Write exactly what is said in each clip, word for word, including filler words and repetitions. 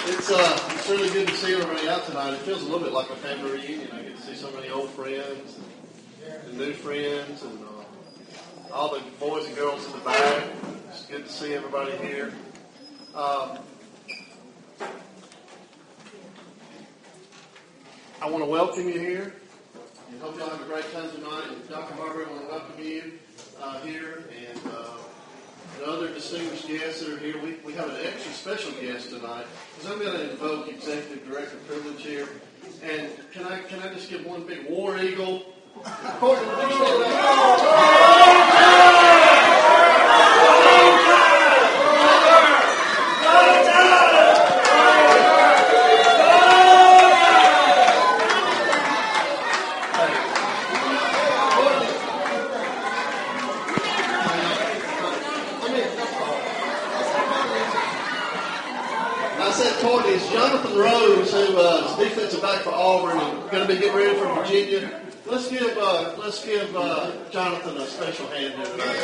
It's uh, it's really good to see everybody out tonight. It feels a little bit like a family reunion. I get to see so many old friends and, and new friends and uh, all the boys and girls in the back. It's good to see everybody here. Um, I want to welcome you here and hope y'all have a great time tonight. And Doctor Barbara, I want to welcome you uh, here and. Uh, The other distinguished guests that are here, we, we have an extra special guest tonight because I'm going to invoke Executive Director privilege here. And can I can I just give one big War Eagle? Courtney, would you stand up? Courtney is Jonathan Rose, who uh, is defensive back for Auburn and going to be getting ready for Virginia. Let's give uh, let's give uh, Jonathan a special hand here tonight.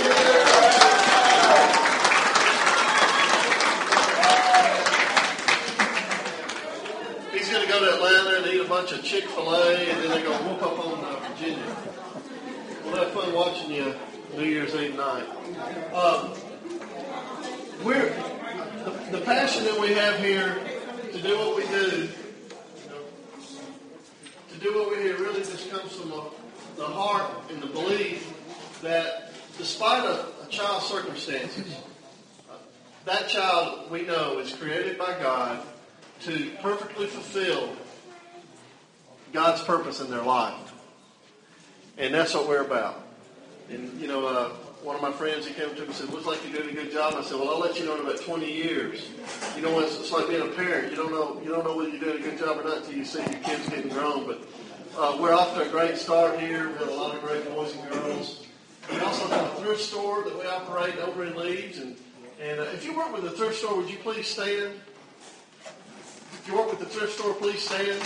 He's going to go to Atlanta and eat a bunch of Chick-fil-A, and then they're going to whoop up on uh, Virginia. We'll have fun watching you New Year's Eve night. Um, we're The, the passion that we have here to do what we do, you know, to do what we do really just comes from a, the heart and the belief that despite a, a child's circumstances, uh, that child we know is created by God to perfectly fulfill God's purpose in their life. And that's what we're about. And, you know, uh, one of my friends, he came to me and said, looks like you're doing a good job. I said, well, I'll let you know in about twenty years. You know, it's, it's like being a parent. You don't know you don't know whether you're doing a good job or not until you see your kids getting grown. But uh, we're off to a great start here. We have a lot of great boys and girls. We also have a thrift store that we operate over in Leeds. And, and uh, if you work with a thrift store, would you please stand? If you work with the thrift store, please stand.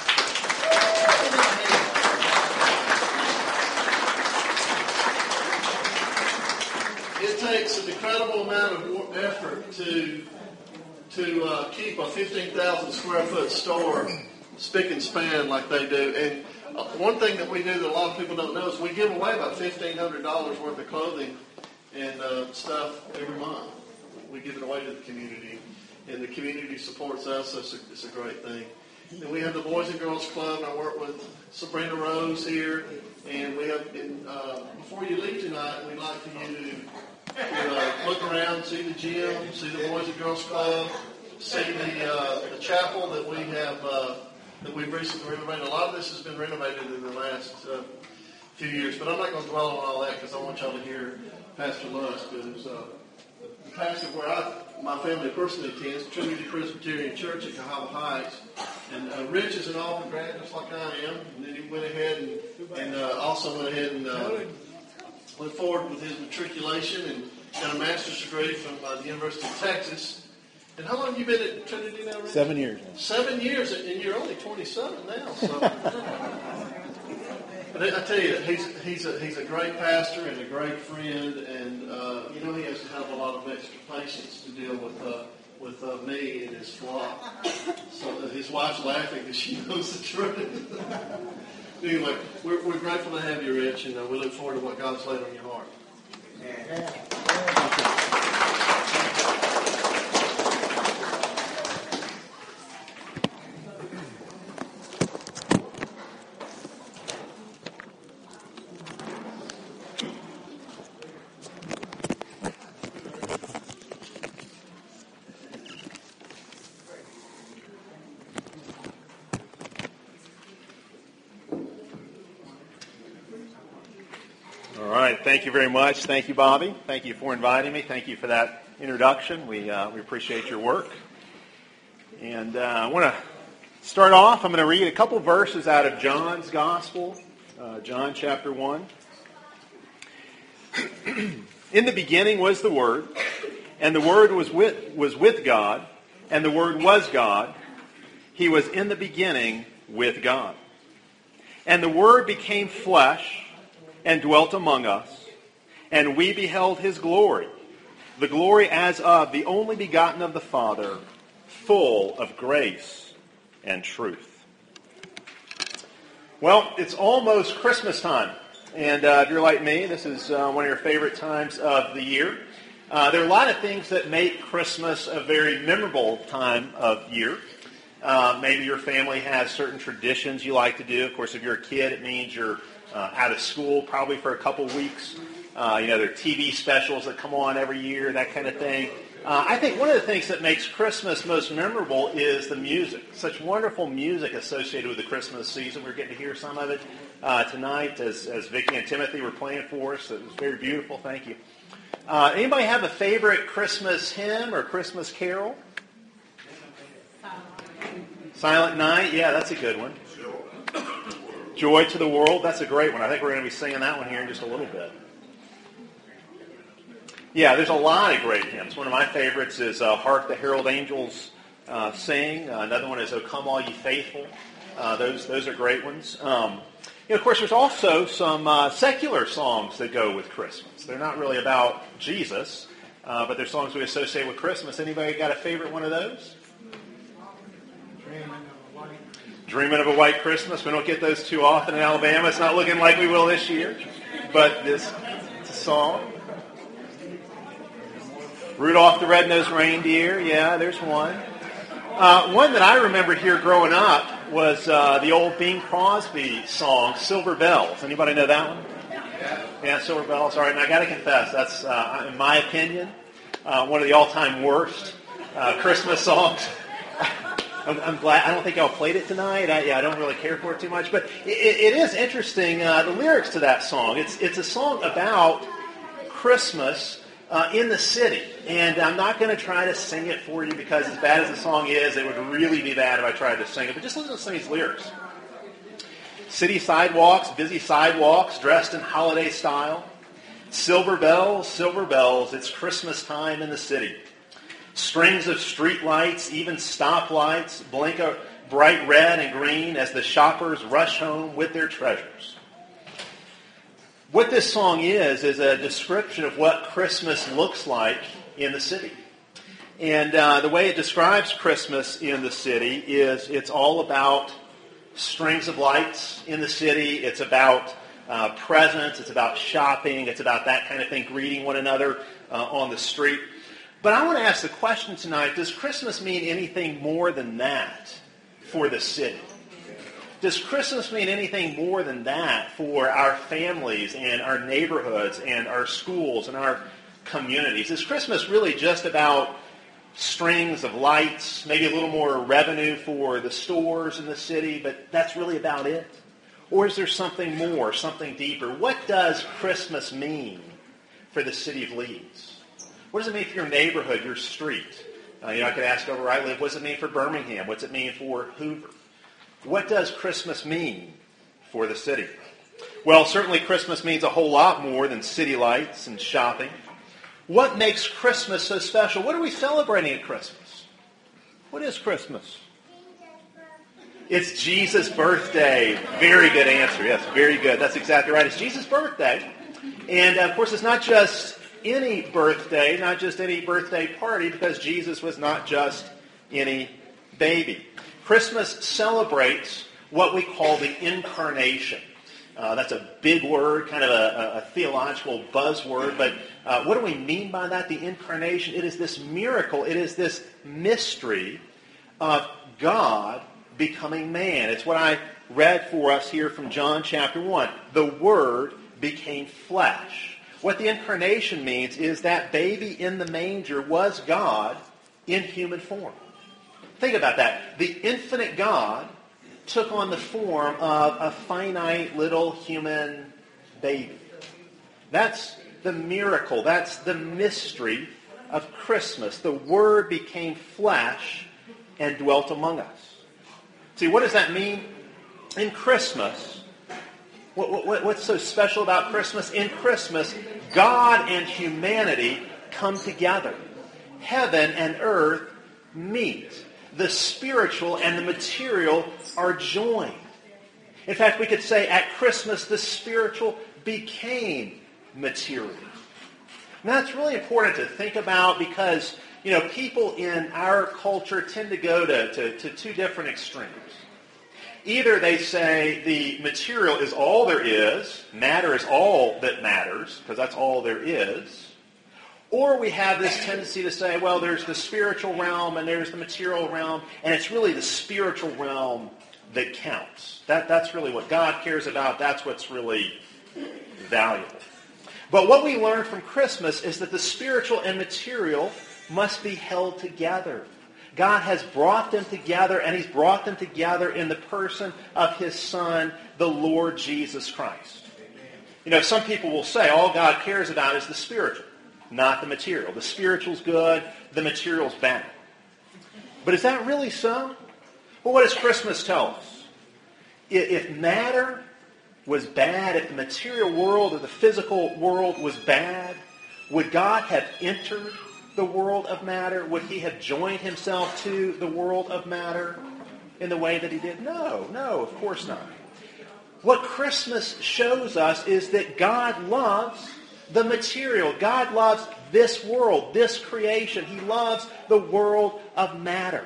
It takes an incredible amount of effort to to uh, keep a fifteen thousand square foot store spick and span like they do. And uh, one thing that we do that a lot of people don't know is we give away about fifteen hundred dollars worth of clothing and uh, stuff every month. We give it away to the community, and the community supports us. So it's a, it's a great thing. And we have the Boys and Girls Club. I work with Sabrina Rose here, and we have. And, uh, before you leave tonight, we'd like for you to. To, uh, look around, see the gym, see the Boys and Girls Club, see the uh, the chapel that we have uh, that we've recently renovated. A lot of this has been renovated in the last uh, few years, but I'm not going to dwell on all that because I want y'all to hear Pastor Lusk, who's uh, the pastor where I, my family personally attends, Trinity Presbyterian Church in Cahaba Heights. And uh, Rich is an Auburn grad, just like I am, and then he went ahead and, and uh, also went ahead and. Uh, Went forward with his matriculation and got a master's degree from uh, the University of Texas. And how long have you been at Trinity now, Rich? Seven years. Seven years, and you're only twenty-seven now. So, but I tell you, he's he's a he's a great pastor and a great friend, and uh, you know he has to have a lot of extra patience to deal with uh, with uh, me and his flock. So uh, his wife's laughing because she knows the truth. Anyway, we're, we're grateful to have you, Rich, and uh, we look forward to what God's laid on your heart. Yeah. Thank you very much. Thank you, Bobby. Thank you for inviting me. Thank you for that introduction. We uh, we appreciate your work. And uh, I want to start off. I'm going to read a couple verses out of John's Gospel, uh, John chapter one. In the beginning was the Word, and the Word was with was with God, and the Word was God. He was in the beginning with God. And the Word became flesh and dwelt among us, and we beheld his glory, the glory as of the only begotten of the Father, full of grace and truth. Well, it's almost Christmas time. And uh, if you're like me, this is uh, one of your favorite times of the year. Uh, there are a lot of things that make Christmas a very memorable time of year. Uh, maybe your family has certain traditions you like to do. Of course, if you're a kid, it means you're uh, out of school probably for a couple weeks. Uh, you know, there are T V specials that come on every year, that kind of thing. Uh, I think one of the things that makes Christmas most memorable is the music. Such wonderful music associated with the Christmas season. We're getting to hear some of it uh, tonight as, as Vicki and Timothy were playing for us. It was very beautiful. Thank you. Uh, anybody have a favorite Christmas hymn or Christmas carol? Silent Night. Yeah, that's a good one. Joy to the World. That's a great one. I think we're going to be singing that one here in just a little bit. Yeah, there's a lot of great hymns. One of my favorites is uh, Hark the Herald Angels uh, Sing. Uh, another one is O Come All Ye Faithful. Uh, those those are great ones. Um, you know, of course, there's also some uh, secular songs that go with Christmas. They're not really about Jesus, uh, but they're songs we associate with Christmas. Anybody got a favorite one of those? Dreaming of a White Christmas. We don't get those too often in Alabama. It's not looking like we will this year. But this it's a song. Rudolph the Red-Nosed Reindeer. Yeah, there's one. Uh, one that I remember here growing up was uh, the old Bing Crosby song, Silver Bells. Anybody know that one? Yeah, Silver Bells. All right, and I got to confess, that's, uh, in my opinion, uh, one of the all-time worst uh, Christmas songs. I'm, I'm glad. I don't think y'all played it tonight. I, yeah, I don't really care for it too much. But it, it is interesting, uh, the lyrics to that song. It's, it's a song about Christmas Uh, in the city. And I'm not going to try to sing it for you because as bad as the song is, it would really be bad if I tried to sing it. But just listen to some of these lyrics. City sidewalks, busy sidewalks, dressed in holiday style. Silver bells, silver bells, it's Christmas time in the city. Strings of street lights, even stoplights, blink a bright red and green as the shoppers rush home with their treasures. What this song is, is a description of what Christmas looks like in the city. And uh, the way it describes Christmas in the city is it's all about strings of lights in the city. It's about uh, presents. It's about shopping. It's about that kind of thing, greeting one another uh, on the street. But I want to ask the question tonight, does Christmas mean anything more than that for the city? Does Christmas mean anything more than that for our families and our neighborhoods and our schools and our communities? Is Christmas really just about strings of lights, maybe a little more revenue for the stores in the city, but that's really about it? Or is there something more, something deeper? What does Christmas mean for the city of Leeds? What does it mean for your neighborhood, your street? Uh, you know, I could ask over where I live, what does it mean for Birmingham? What's it mean for Hoover? What does Christmas mean for the city? Well, certainly Christmas means a whole lot more than city lights and shopping. What makes Christmas so special? What are we celebrating at Christmas? What is Christmas? It's Jesus' birthday. Very good answer. Yes, very good. That's exactly right. It's Jesus' birthday. And, of course, it's not just any birthday, not just any birthday party, because Jesus was not just any baby. Christmas celebrates what we call the incarnation. Uh, that's a big word, kind of a, a theological buzzword, but uh, what do we mean by that? The incarnation, it is this miracle, it is this mystery of God becoming man. It's what I read for us here from John chapter one. The Word became flesh. What the incarnation means is that baby in the manger was God in human form. Think about that. The infinite God took on the form of a finite little human baby. That's the miracle. That's the mystery of Christmas. The Word became flesh and dwelt among us. See, what does that mean? In Christmas, what, what, what's so special about Christmas? In Christmas, God and humanity come together. Heaven and earth meet. The spiritual and the material are joined. In fact, we could say at Christmas, the spiritual became material. And that's really important to think about because, you know, people in our culture tend to go to, to, to two different extremes. Either they say the material is all there is, matter is all that matters, because that's all there is. Or we have this tendency to say, well, there's the spiritual realm and there's the material realm, and it's really the spiritual realm that counts. That, that's really what God cares about. That's what's really valuable. But what we learn from Christmas is that the spiritual and material must be held together. God has brought them together, and he's brought them together in the person of his Son, the Lord Jesus Christ. You know, some people will say all God cares about is the spiritual, not the material. The spiritual's good, the material's bad. But is that really so? Well, what does Christmas tell us? If matter was bad, if the material world or the physical world was bad, would God have entered the world of matter? Would he have joined himself to the world of matter in the way that he did? No, no, of course not. What Christmas shows us is that God loves the material. God loves this world, this creation. He loves the world of matter.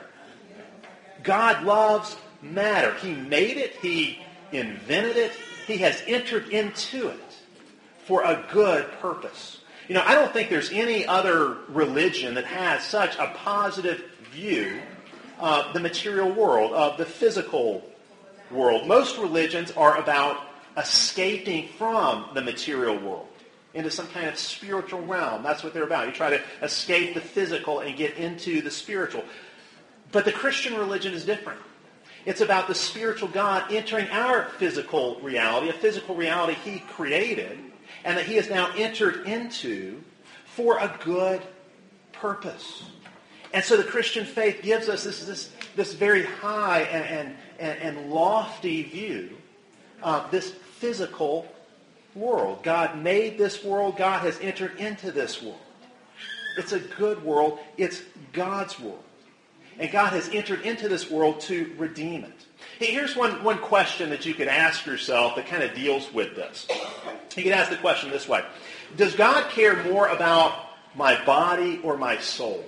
God loves matter. He made it. He invented it. He has entered into it for a good purpose. You know, I don't think there's any other religion that has such a positive view of the material world, of the physical world. Most religions are about escaping from the material world into some kind of spiritual realm. That's what they're about. You try to escape the physical and get into the spiritual. But the Christian religion is different. It's about the spiritual God entering our physical reality, a physical reality he created, and that he has now entered into for a good purpose. And so the Christian faith gives us this, this, this very high and, and, and lofty view of this physical world. God made this world. God has entered into this world. It's a good world. It's God's world. And God has entered into this world to redeem it. Hey, here's one, one question that you could ask yourself that kind of deals with this. You could ask the question this way. Does God care more about my body or my soul?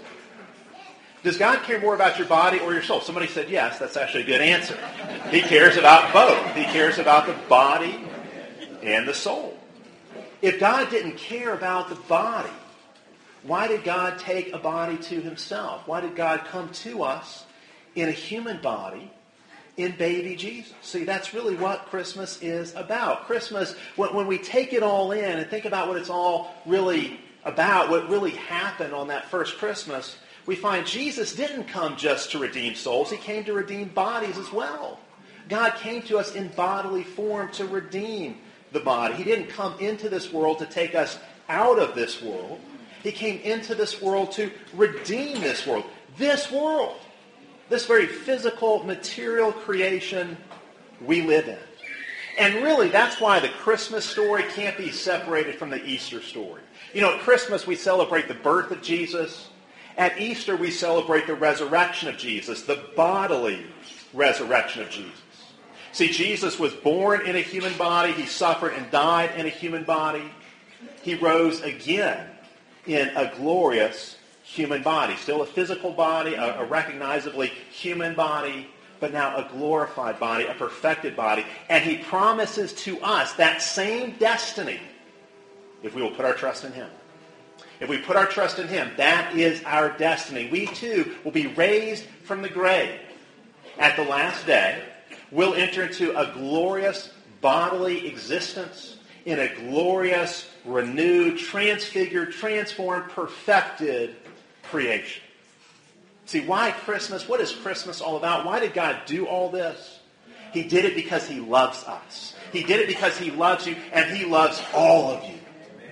Does God care more about your body or your soul? Somebody said yes. That's actually a good answer. He cares about both. He cares about the body and the soul. If God didn't care about the body, why did God take a body to himself? Why did God come to us in a human body in baby Jesus? See, that's really what Christmas is about. Christmas, when, when we take it all in and think about what it's all really about, what really happened on that first Christmas, we find Jesus didn't come just to redeem souls. He came to redeem bodies as well. God came to us in bodily form to redeem the body. He didn't come into this world to take us out of this world. He came into this world to redeem this world. This world. This very physical, material creation we live in. And really, that's why the Christmas story can't be separated from the Easter story. You know, at Christmas we celebrate the birth of Jesus. At Easter we celebrate the resurrection of Jesus, the bodily resurrection of Jesus. See, Jesus was born in a human body. He suffered and died in a human body. He rose again in a glorious human body. Still a physical body, a, a recognizably human body, but now a glorified body, a perfected body. And he promises to us that same destiny if we will put our trust in him. If we put our trust in him, that is our destiny. We too will be raised from the grave at the last day. We'll enter into a glorious bodily existence in a glorious, renewed, transfigured, transformed, perfected creation. See, why Christmas? What is Christmas all about? Why did God do all this? He did it because he loves us. He did it because he loves you, and he loves all of you.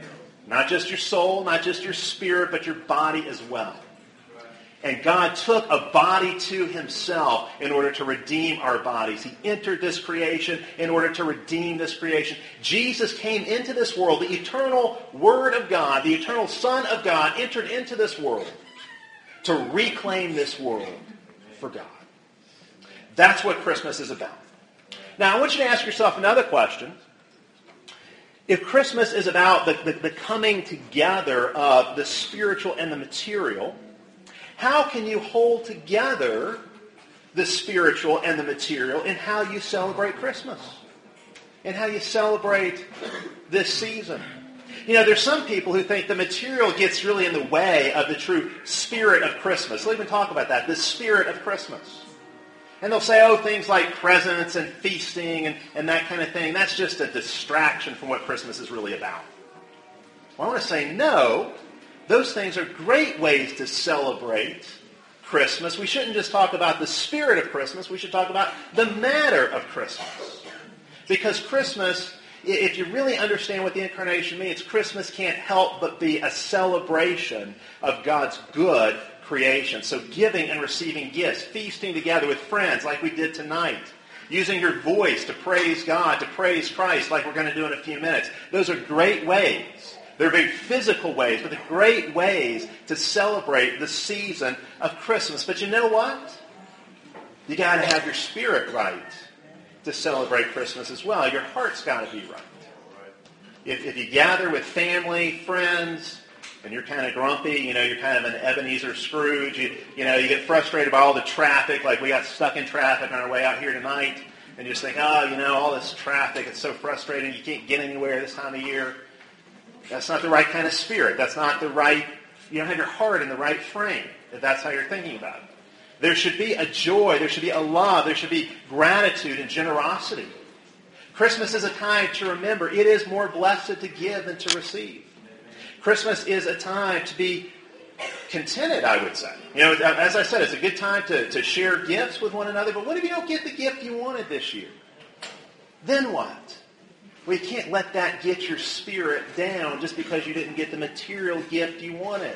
Not just your soul, not just your spirit, but your body as well. And God took a body to himself in order to redeem our bodies. He entered this creation in order to redeem this creation. Jesus came into this world. The eternal Word of God, the eternal Son of God, entered into this world to reclaim this world for God. That's what Christmas is about. Now, I want you to ask yourself another question. If Christmas is about the, the, the coming together of the spiritual and the material, how can you hold together the spiritual and the material in how you celebrate Christmas? And how you celebrate this season? You know, there's some people who think the material gets really in the way of the true spirit of Christmas. We'll even talk about that, the spirit of Christmas. And they'll say, oh, things like presents and feasting and, and that kind of thing, that's just a distraction from what Christmas is really about. Well, I want to say, no, those things are great ways to celebrate Christmas. We shouldn't just talk about the spirit of Christmas, we should talk about the matter of Christmas. Because Christmas, if you really understand what the incarnation means, Christmas can't help but be a celebration of God's good creation. So giving and receiving gifts, feasting together with friends like we did tonight, using your voice to praise God, to praise Christ like we're going to do in a few minutes. Those are great ways. They're very physical ways, but they're great ways to celebrate the season of Christmas. But you know what? You got to have your spirit right to celebrate Christmas as well. Your heart's got to be right. If, if you gather with family, friends, and you're kind of grumpy, you know, you're kind of an Ebenezer Scrooge, you, you know, you get frustrated by all the traffic, like we got stuck in traffic on our way out here tonight, and you just think, oh, you know, all this traffic, it's so frustrating, you can't get anywhere this time of year. That's not the right kind of spirit. That's not the right, you don't have your heart in the right frame, if that's how you're thinking about it. There should be a joy, there should be a love, there should be gratitude and generosity. Christmas is a time to remember it is more blessed to give than to receive. Christmas is a time to be contented, I would say. You know, as I said, it's a good time to, to share gifts with one another, but what if you don't get the gift you wanted this year? Then what? Well, you can't let that get your spirit down just because you didn't get the material gift you wanted.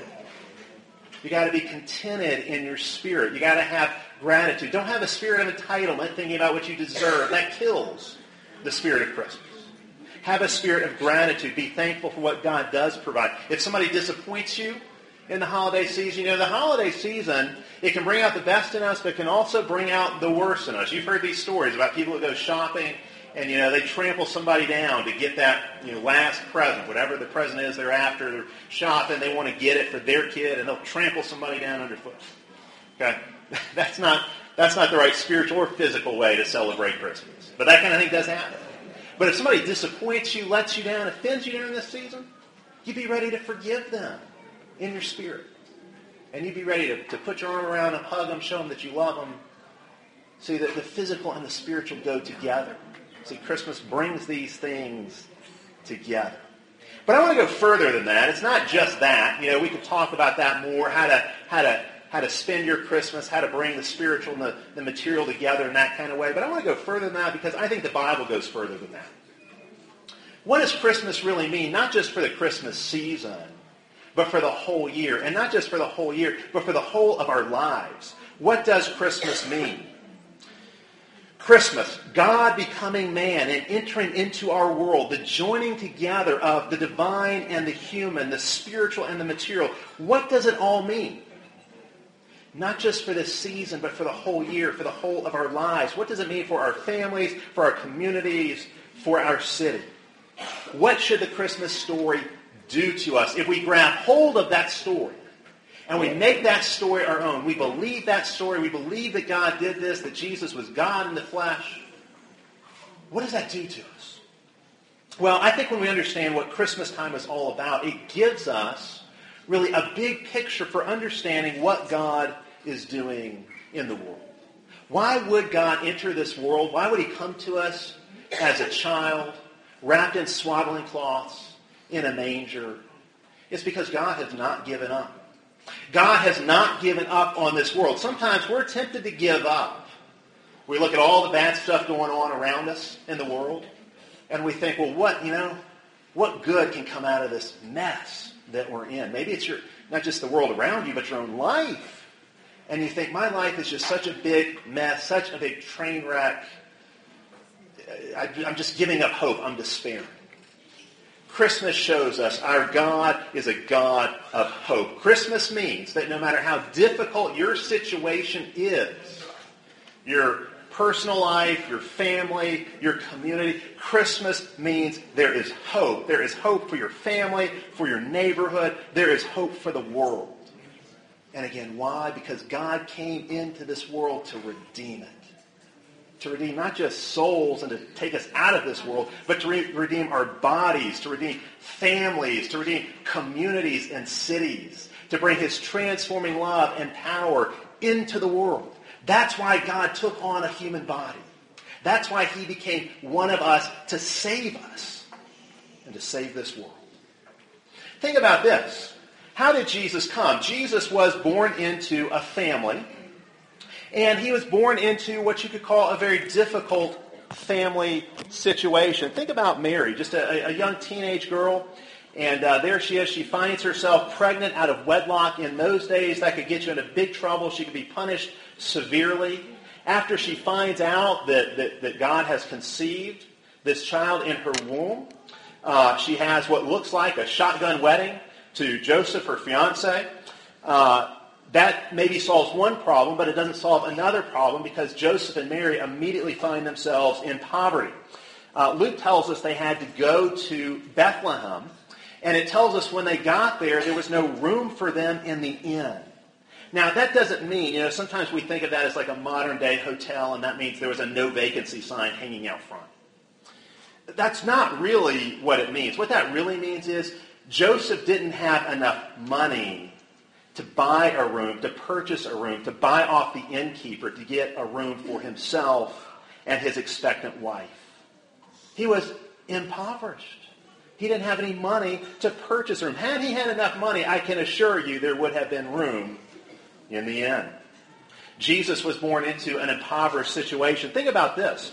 You got to be contented in your spirit. You got to have gratitude. Don't have a spirit of entitlement thinking about what you deserve. That kills the spirit of Christmas. Have a spirit of gratitude. Be thankful for what God does provide. If somebody disappoints you in the holiday season, you know, the holiday season, it can bring out the best in us, but it can also bring out the worst in us. You've heard these stories about people who go shopping and, you know, they trample somebody down to get that, you know, last present, whatever the present is they're after. They're shopping, they want to get it for their kid, and they'll trample somebody down underfoot. Okay? That's not, that's not the right spiritual or physical way to celebrate Christmas. But that kind of thing does happen. But if somebody disappoints you, lets you down, offends you during this season, you be ready to forgive them in your spirit. And you be ready to, to put your arm around them, hug them, show them that you love them. See, that the physical and the spiritual go together. See, Christmas brings these things together. But I want to go further than that. It's not just that. You know, we could talk about that more, how to how to how to spend your Christmas, how to bring the spiritual and the, the material together in that kind of way. But I want to go further than that because I think the Bible goes further than that. What does Christmas really mean? Not just for the Christmas season, but for the whole year. And not just for the whole year, but for the whole of our lives. What does Christmas mean? Christmas, God becoming man and entering into our world, the joining together of the divine and the human, the spiritual and the material. What does it all mean? Not just for this season, but for the whole year, for the whole of our lives. What does it mean for our families, for our communities, for our city? What should the Christmas story do to us if we grab hold of that story and we make that story our own? We believe that story. We believe that God did this, that Jesus was God in the flesh. What does that do to us? Well, I think when we understand what Christmas time is all about, it gives us really a big picture for understanding what God is doing in the world. Why would God enter this world? Why would he come to us as a child, wrapped in swaddling cloths, in a manger? It's because God has not given up. God has not given up on this world. Sometimes we're tempted to give up. We look at all the bad stuff going on around us in the world, and we think, well, what, you know, what good can come out of this mess that we're in? Maybe it's your not just the world around you, but your own life. And you think, my life is just such a big mess, such a big train wreck. I, I'm just giving up hope. I'm despairing. Christmas shows us our God is a God of hope. Christmas means that no matter how difficult your situation is, your personal life, your family, your community. Christmas means there is hope. There is hope for your family, for your neighborhood. There is hope for the world. And again, why? Because God came into this world to redeem it. To redeem not just souls and to take us out of this world, but to re- redeem our bodies, to redeem families, to redeem communities and cities, to bring his transforming love and power into the world. That's why God took on a human body. That's why he became one of us to save us and to save this world. Think about this. How did Jesus come? Jesus was born into a family, and he was born into what you could call a very difficult family situation. Think about Mary, just a, a young teenage girl, and uh, there she is. She finds herself pregnant out of wedlock. In those days, that could get you into big trouble. She could be punished severely. After she finds out that, that, that God has conceived this child in her womb, uh, she has what looks like a shotgun wedding to Joseph, her fiancé. Uh, that maybe solves one problem, but it doesn't solve another problem because Joseph and Mary immediately find themselves in poverty. Uh, Luke tells us they had to go to Bethlehem, and it tells us when they got there, there was no room for them in the inn. Now, that doesn't mean, you know, sometimes we think of that as like a modern-day hotel, and that means there was a no vacancy sign hanging out front. That's not really what it means. What that really means is Joseph didn't have enough money to buy a room, to purchase a room, to buy off the innkeeper to get a room for himself and his expectant wife. He was impoverished. He didn't have any money to purchase a room. Had he had enough money, I can assure you there would have been room in the inn. Jesus was born into an impoverished situation. Think about this.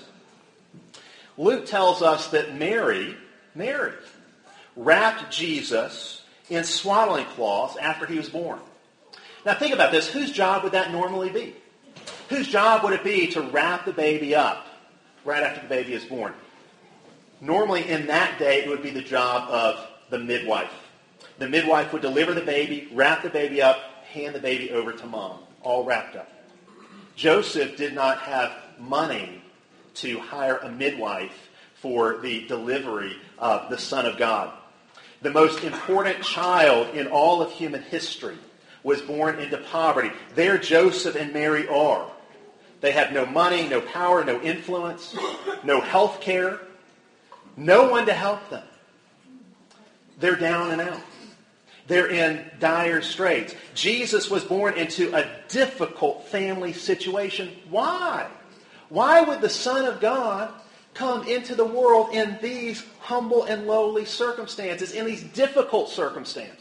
Luke tells us that Mary, Mary, wrapped Jesus in swaddling cloths after he was born. Now think about this. Whose job would that normally be? Whose job would it be to wrap the baby up right after the baby is born? Normally in that day it would be the job of the midwife. The midwife would deliver the baby, wrap the baby up, hand the baby over to mom, all wrapped up. Joseph did not have money to hire a midwife for the delivery of the Son of God. The most important child in all of human history was born into poverty. There Joseph and Mary are. They have no money, no power, no influence, no health care, no one to help them. They're down and out. They're in dire straits. Jesus was born into a difficult family situation. Why? Why would the Son of God come into the world in these humble and lowly circumstances, in these difficult circumstances?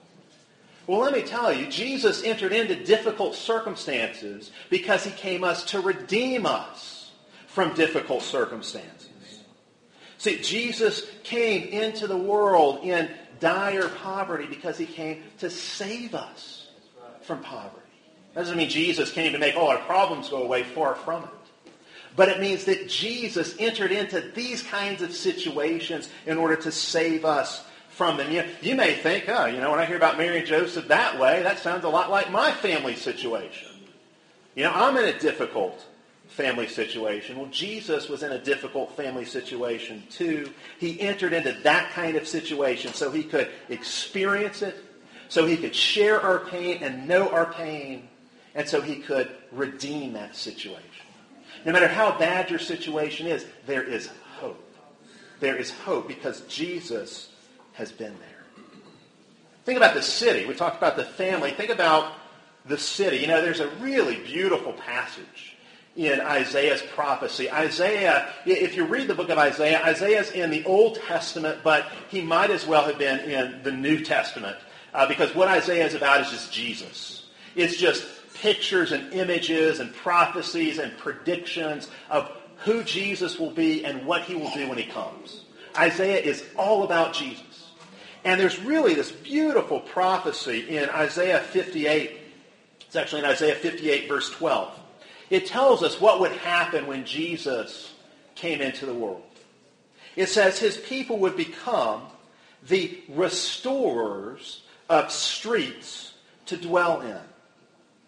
Well, let me tell you, Jesus entered into difficult circumstances because he came us to redeem us from difficult circumstances. See, Jesus came into the world in dire poverty because he came to save us from poverty. That doesn't mean Jesus came to make all our problems go away, far from it. But it means that Jesus entered into these kinds of situations in order to save us from them. You, you may think, oh, you know, when I hear about Mary and Joseph that way, that sounds a lot like my family situation. You know, I'm in a difficult family situation. Well, Jesus was in a difficult family situation too. He entered into that kind of situation so he could experience it, so he could share our pain and know our pain, and so he could redeem that situation. No matter how bad your situation is, there is hope. There is hope because Jesus has been there. Think about the city. We talked about the family. Think about the city. You know, there's a really beautiful passage in Isaiah's prophecy. Isaiah, if you read the book of Isaiah, Isaiah's in the Old Testament, but he might as well have been in the New Testament uh, because what Isaiah is about is just Jesus. It's just pictures and images and prophecies and predictions of who Jesus will be and what he will do when he comes. Isaiah is all about Jesus. And there's really this beautiful prophecy in Isaiah fifty-eight. It's actually in Isaiah fifty-eight, verse twelve. It tells us what would happen when Jesus came into the world. It says his people would become the restorers of streets to dwell in.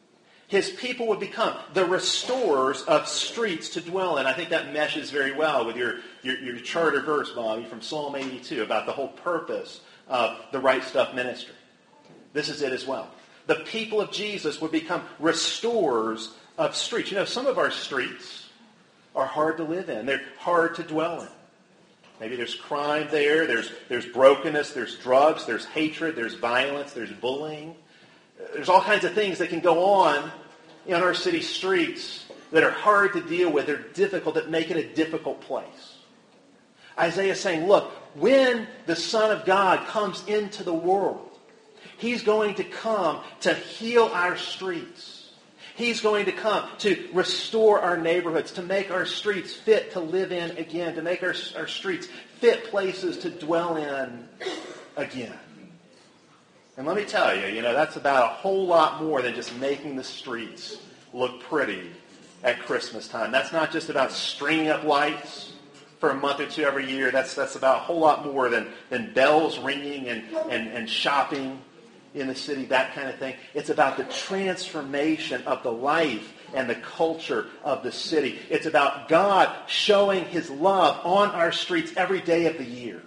His people would become the restorers of streets to dwell in. I think that meshes very well with your, your, your charter verse, Bobby, from Psalm eighty-two about the whole purpose of the Right Stuff ministry. This is it as well. The people of Jesus would become restorers of streets. You know, some of our streets are hard to live in. They're hard to dwell in. Maybe there's crime there. There's, there's brokenness. There's drugs. There's hatred. There's violence. There's bullying. There's all kinds of things that can go on in our city streets that are hard to deal with. They're difficult, that make it a difficult place. Isaiah is saying, look, when the Son of God comes into the world, He's going to come to heal our streets. He's going to come to restore our neighborhoods, to make our streets fit to live in again, to make our, our streets fit places to dwell in again. And let me tell you, you know, that's about a whole lot more than just making the streets look pretty at Christmas time. That's not just about stringing up lights for a month or two every year. That's that's about a whole lot more than, than bells ringing and, and, and shopping in the city, that kind of thing. It's about the transformation of the life and the culture of the city. It's about God showing His love on our streets every day of the year.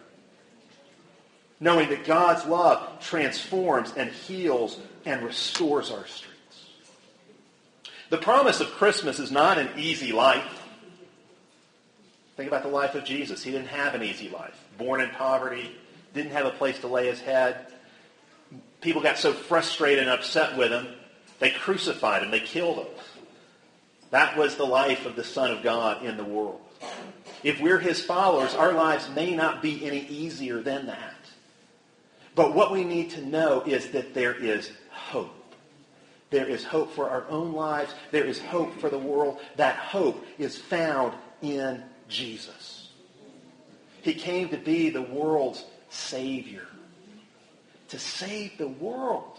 Knowing that God's love transforms and heals and restores our streets. The promise of Christmas is not an easy life. Think about the life of Jesus. He didn't have an easy life. Born in poverty, didn't have a place to lay His head. People got so frustrated and upset with Him, they crucified Him, they killed Him. That was the life of the Son of God in the world. If we're His followers, our lives may not be any easier than that. But what we need to know is that there is hope. There is hope for our own lives. There is hope for the world. That hope is found in Jesus. He came to be the world's Savior. To save the world.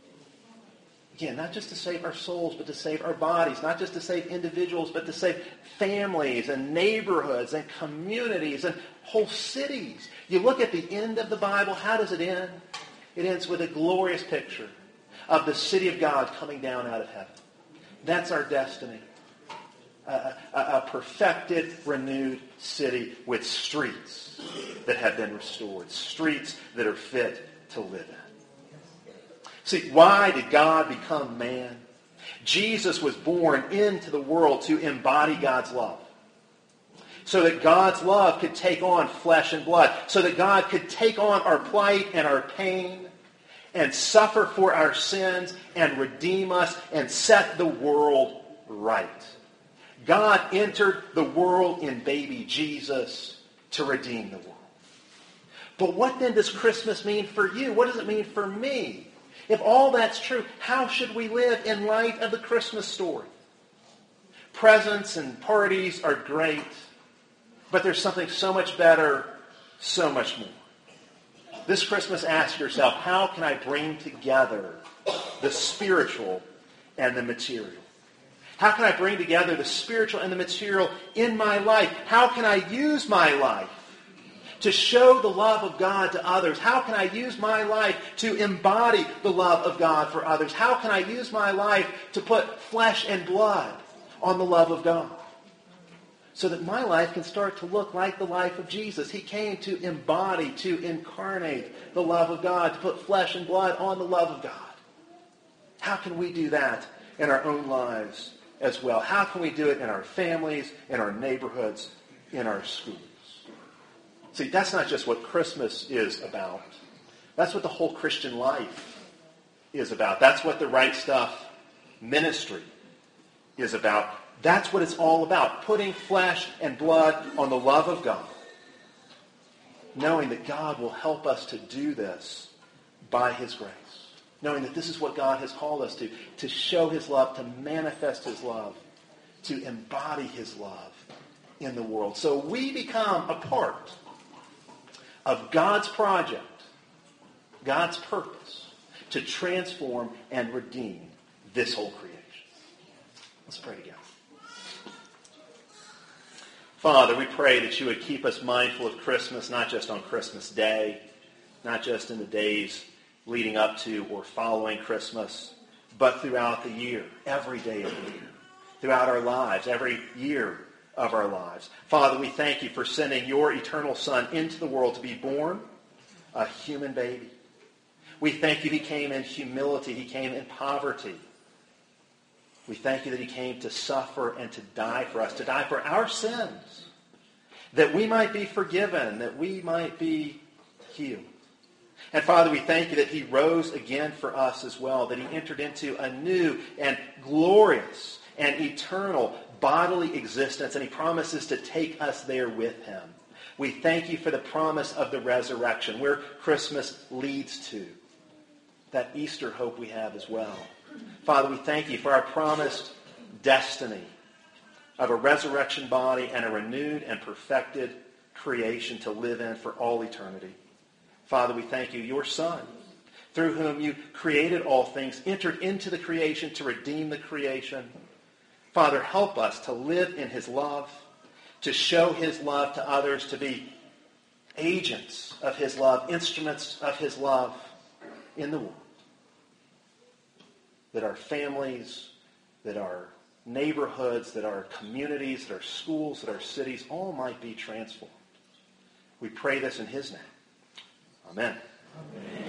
Again, not just to save our souls, but to save our bodies. Not just to save individuals, but to save families and neighborhoods and communities and whole cities. You look at the end of the Bible, how does it end? It ends with a glorious picture of the city of God coming down out of heaven. That's our destiny. A, a, a perfected, renewed city with streets that have been restored. Streets that are fit to live in. See, why did God become man? Jesus was born into the world to embody God's love. So that God's love could take on flesh and blood. So that God could take on our plight and our pain and suffer for our sins and redeem us and set the world right. God entered the world in baby Jesus to redeem the world. But what then does Christmas mean for you? What does it mean for me? If all that's true, how should we live in light of the Christmas story? Presents and parties are great, but there's something so much better, so much more. This Christmas, ask yourself, how can I bring together the spiritual and the material? How can I bring together the spiritual and the material in my life? How can I use my life to show the love of God to others? How can I use my life to embody the love of God for others? How can I use my life to put flesh and blood on the love of God? So that my life can start to look like the life of Jesus. He came to embody, to incarnate the love of God, to put flesh and blood on the love of God. How can we do that in our own lives as well? How can we do it in our families, in our neighborhoods, in our schools? See, that's not just what Christmas is about. That's what the whole Christian life is about. That's what the Right Stuff ministry is about. That's what it's all about. Putting flesh and blood on the love of God. Knowing that God will help us to do this by His grace. Knowing that this is what God has called us to. To show His love, to manifest His love, to embody His love in the world. So we become a part of God's project, God's purpose, to transform and redeem this whole creation. Let's pray together. Father, we pray that you would keep us mindful of Christmas, not just on Christmas Day, not just in the days leading up to or following Christmas, but throughout the year, every day of the year, throughout our lives, every year of our lives. Father, we thank you for sending your eternal Son into the world to be born a human baby. We thank you he came in humility. He came in poverty. We thank you that he came to suffer and to die for us, to die for our sins, that we might be forgiven, that we might be healed. And Father, we thank you that he rose again for us as well, that he entered into a new and glorious and eternal bodily existence, and he promises to take us there with him. We thank you for the promise of the resurrection, where Christmas leads to, that Easter hope we have as well. Father, we thank you for our promised destiny of a resurrection body and a renewed and perfected creation to live in for all eternity. Father, we thank you, your Son, through whom you created all things, entered into the creation to redeem the creation. Father, help us to live in his love, to show his love to others, to be agents of his love, instruments of his love in the world. That our families, that our neighborhoods, that our communities, that our schools, that our cities all might be transformed. We pray this in his name. Amen. Amen.